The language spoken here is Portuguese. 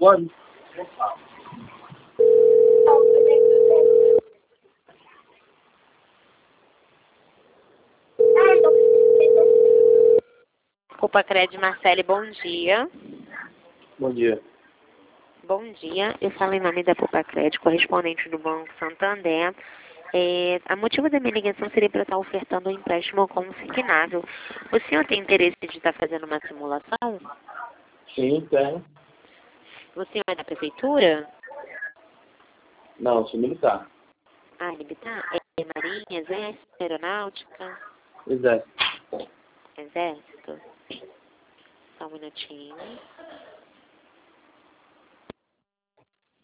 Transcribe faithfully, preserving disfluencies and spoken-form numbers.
Pode? Copacred Marcele, bom dia. Bom dia. Bom dia, eu falo em nome da Copacred, correspondente do Banco Santander. É, a motivo da minha ligação seria para estar ofertando um empréstimo consignável. O senhor tem interesse de estar fazendo uma simulação? Sim, tem. O senhor é da prefeitura? Não, sou militar. Ah, militar? É Marinha, Exército, Aeronáutica, Exército. Exército? Só um minutinho.